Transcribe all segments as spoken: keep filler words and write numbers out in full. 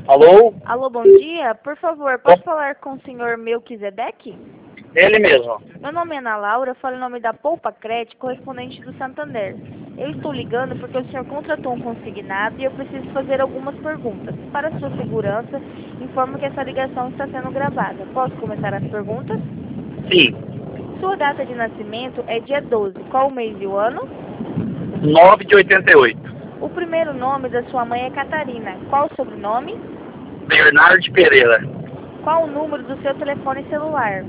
Alô? Alô, bom dia. Por favor, pode falar com o senhor Melquisedeque? Ele mesmo. Meu nome é Ana Laura, falo em nome da Poupa Crédito, correspondente do Santander. Eu estou ligando porque o senhor contratou um consignado e eu preciso fazer algumas perguntas. Para sua segurança, informo que essa ligação está sendo gravada. Posso começar as perguntas? Sim. Sua data de nascimento é dia doze. Qual o mês e o ano? nove de oitenta e oito. O primeiro nome da sua mãe é Catarina. Qual o sobrenome? Bernardo Pereira. Qual o número do seu telefone celular?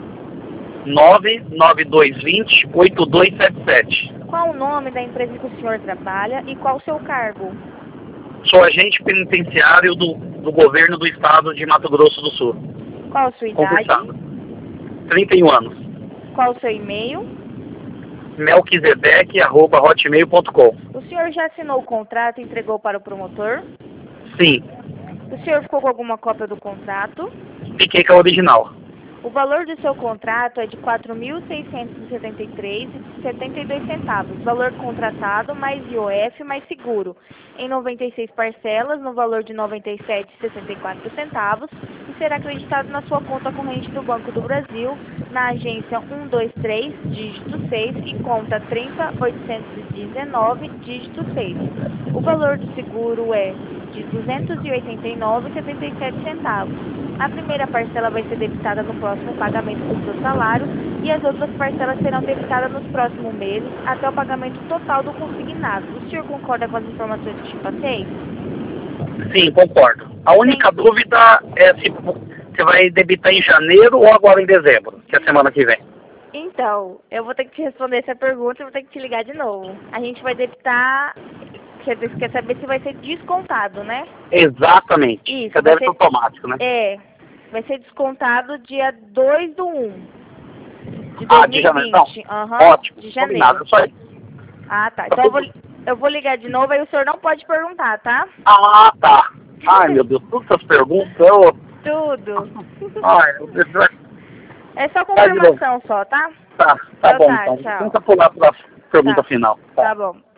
nove nove dois dois zero oito dois sete sete. Qual o nome da empresa que o senhor trabalha e qual o seu cargo? Sou agente penitenciário do, do governo do estado de Mato Grosso do Sul. Qual a sua idade? Concursado. trinta e um anos. Qual o seu e-mail? melquisedeque arroba hotmail ponto com. O senhor já assinou o contrato e entregou para o promotor? Sim. O senhor ficou com alguma cópia do contrato? Fiquei com a original. O valor do seu contrato é de quatro mil seiscentos e setenta e três reais e setenta e dois centavos. Valor contratado mais I O F mais seguro. Em noventa e seis parcelas, no valor de noventa e sete reais e sessenta e quatro centavos. E será acreditado na sua conta corrente do Banco do Brasil, na agência um dois três, dígito seis, e conta trinta mil oitocentos e dezenove, dígito seis. O valor do seguro é de duzentos e oitenta e nove reais e setenta e sete centavos. A primeira parcela vai ser debitada no próximo pagamento do seu salário e as outras parcelas serão debitadas nos próximos meses até o pagamento total do consignado. O senhor concorda com as informações que te passei? Sim, concordo. A única Sim. dúvida é se você vai debitar em janeiro ou agora em dezembro, que é a semana que vem. Então, eu vou ter que te responder essa pergunta e vou ter que te ligar de novo. A gente vai debitar... Quer dizer, você quer saber se vai ser descontado, né? Exatamente. Isso. Você deve ser automático, né? É. Vai ser descontado dia dois do um de Ah, dois mil e vinte. de janeiro. Não. Uhum, Ótimo. de janeiro. Combinado, só isso. Ah, tá. Então eu vou, eu vou ligar de novo, aí o senhor não pode perguntar, tá? Ah, tá. Ai, meu Deus, todas essas perguntas... Eu... Tudo. Ai, meu Deus. É só confirmação só, tá? Tá, tá então, bom, tá, então. tchau. Tenta pular para a pergunta tá. final. Tá, tá bom.